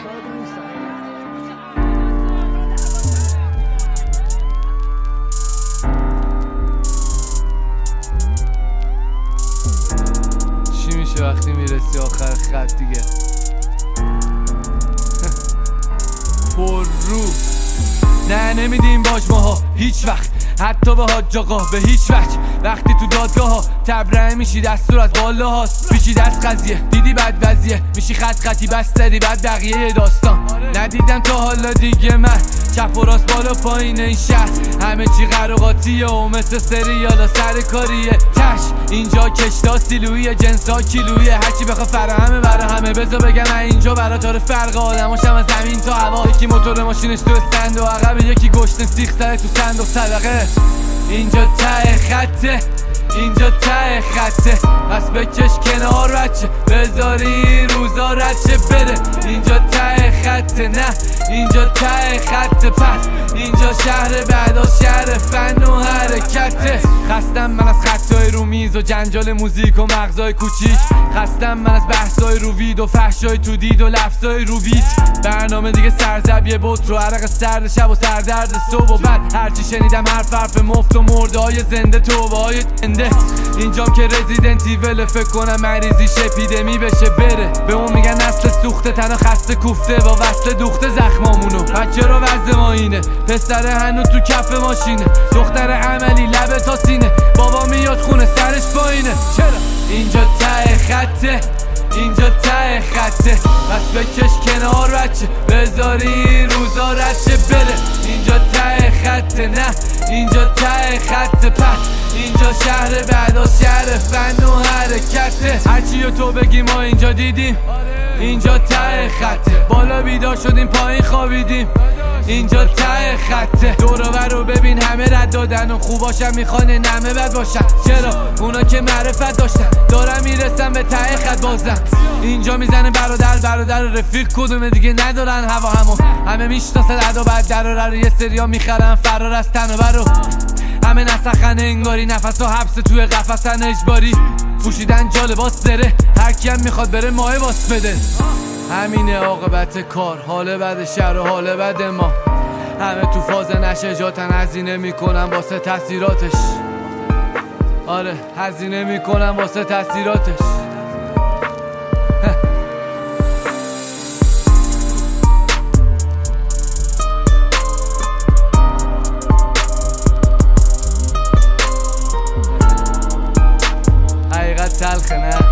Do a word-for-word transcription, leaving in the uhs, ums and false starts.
چی میشه وقتی میرسی آخر خط دیگه؟ پر رو نه نمیدیم باج ماها هیچ وقت، حتی به حاج آقا به هیچ وجه. وقتی تو دادگاه ها تبرئه میشی دستور از بالا هاست، پیچیده از قضیه دیدی بد وضعیه، میشی خط خطی بستری بعد بقیه داستان. ندیدم تا حالا دیگه من چپ و راست بالا پایین این شهر، همه چی قراقاتیه و مثل سریالا سر کاریه. تش اینجا کشتا سیلویه، جنسا کیلویه، هرچی بخوا فراهمه برا همه. بذار بگم من اینجا برا تاره فرق آدماشم از زمین تا هوا. یکی موتور ماشینش تو استند و عقب، یکی گشت سیخ سر تو صندوق صدقه. اینجا ته خطه، اینجا ته خطه، پس بکش کنار بچه، بذاری روزا رچه بره. اینجا ته خطه، نه اینجا ته خطه، پس اینجا شهر بعدا شهر فن و حرکته. خستم من از خطای رو میز و جنجال موزیک و مغزای کوچیک، خستم من از بحثای رو وید و فحشای تو دید و لفظای رو بیت. برنامه دیگه سرزبیه بود رو عرق سرد شب و سردرد صبح و بعد هرچی شنیدم حرف حرف مفت و مرده های زنده توبه های زنده. اینجام که رزیدنت ایول فکر کنم مریضیش اپیدمی بشه بره. به اون میگن نسل سوخته تنها خسته کوفته با وصل دوخته زخمامونو. بچه رو وضع ما اینه، پسر هنوز تو کف ماشینه، دختر عملی لبه تا سینه، بابا میاد خونه سرش پایینه. چرا؟ اینجا ته خطه، اینجا ته خطه، پس بکش کنار بچه، بذاری روزا رچه بره. اینجا ته خطه، نه اینجا ته خطه، پس اینجا شهر بعدا شهر فن و حرکته. هرچی و تو بگی ما اینجا دیدیم، اینجا ته خطه، بالا بیدار شدیم پایین خوابیدیم، اینجا ته خطه. دورو برو ببین همه رد دادن و خوباشم میخوان نمه بد باشن. چرا؟ اونا که معرفت داشتن دارم میرسن به ته خط بازن. اینجا میزنه برادر برادر رفیق کدومه دیگه ندارن هوا همو. همه میشناسن ادا بعد در رو یه سریا میخرن فرار از تن و برو. همه نسخن انگاری نفس و حبس توی قفسن اجباری، پوشیدن جا لباس زره، هر کیم میخواد بره ماه باس بده. همینه عاقبت کار، حال بد شهر و حال بد ما. همه تو فاز نشه جاتن، هزینه میکنن واسه تاثیراتش. آره هزینه میکنن واسه تاثیراتش. حقیقت تلخه نه